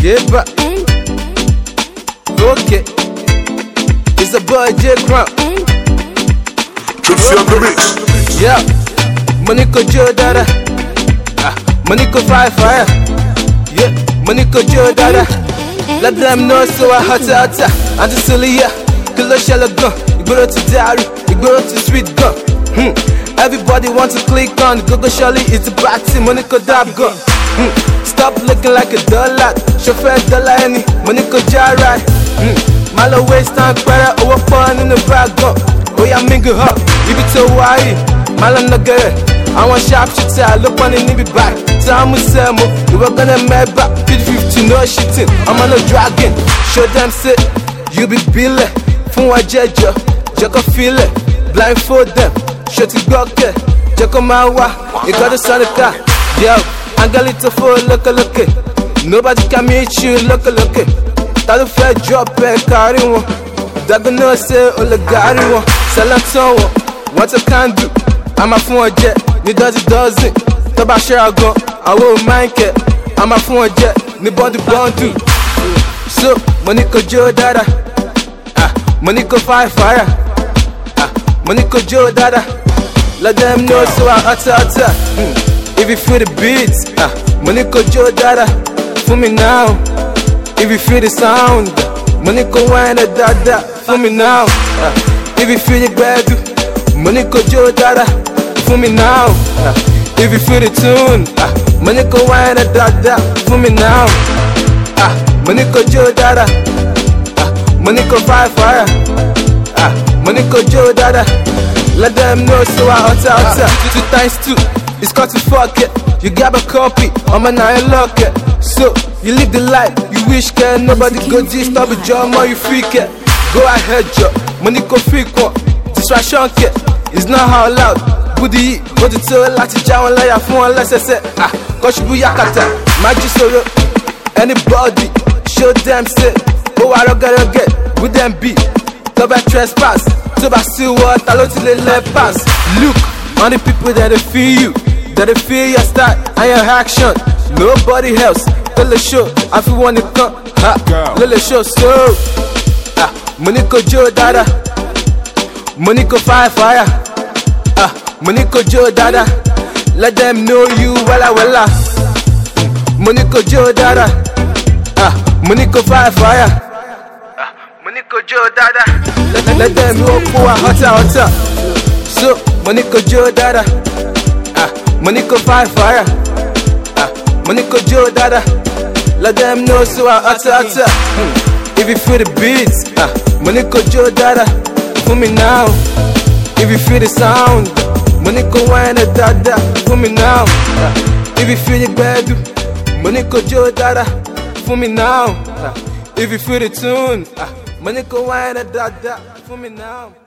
Yeah, but okay. It's a boy J Crown. Yeah, Monaco Joe Dada. Monaco Fire. Yeah, Monaco Joe Dada. Let them know so I hot. And the Celia, Kilo Shella gun. You go to Dari, you go to Sweet gun. Everybody wants to click on Gogo Shally, it's a party, Monaco Dab gun. Stop looking like a dollar. Chauffeur dollar any, Monaco Jara. Malo waste time, para over fun in the bag gun. Oh yeah, mingle up, you be too wide. Malo no good. I want sharp shit, I look on the nibby back. Time with Samo, you were gonna make back. 50 no shitting, I'm on a dragon. Show them sit, you be Billy. Fun wa jejo, Joko feel it. Blindfold them, shut it go okay. Joko mawa, you got the sonica. Yo, I got it to full look. Nobody can meet you, look. Tell fair drop and carry one. Dagono say, all the gari one. Salaton one, what I can do. I'm a phone jet, need doesn't. Toba share go, I won't mind it. I'm a phone jet, need body bond do. So, Monaco Joe Dada. Monaco Fire. Monaco Joe Dada. Let them know so I utter. If you feel the beats, Monaco Joe Dada. For me now. If you feel the sound, Monaco wine a dada. For me now. If you feel the bad, Monaco Joe Dada. For me now. If you feel the tune, Monaco wine a dada. For me now. Monaco Joe Dada. Monaco Fire. Monaco Joe Dada. Let them know so I utter. 2 times 2, it's got to fuck it. You grab a copy, I'm an iron lock it. So, you live the life, you wish can nobody go disturb a job or you freak it. Go ahead, Joe, Monaco freak one. Distraction kit, it's not how loud. Booty, go to tell like a Jawan lawyer for unless I say, Koshibu Yakata, Magic Soro, anybody, show them say, oh, I don't gotta get with them beat. Toba trespass, Toba still what, I don't till they let pass. Look, on the people that they feel you, that they feel your style and your action. Nobody else, tell the show, I feel want to come, let the show so. Monaco Joe Dada, Monaco Fire. Monaco Joe Dada, let them know you wella. Monaco Joe Dada, Monaco Fire. Monaco Joe Dada, let them know who are hotter. So, Monaco Joe Dada, Monaco Fire. Monaco Joe Dada, let them know so I utter. If you feel the beats, Monaco Joe Dada, for me now. If you feel the sound, Monaco wine a dada, for me now. If you feel the bad, Monaco Joe Dada, for me now. If you feel the tune, Monaco wine a dada, for me now.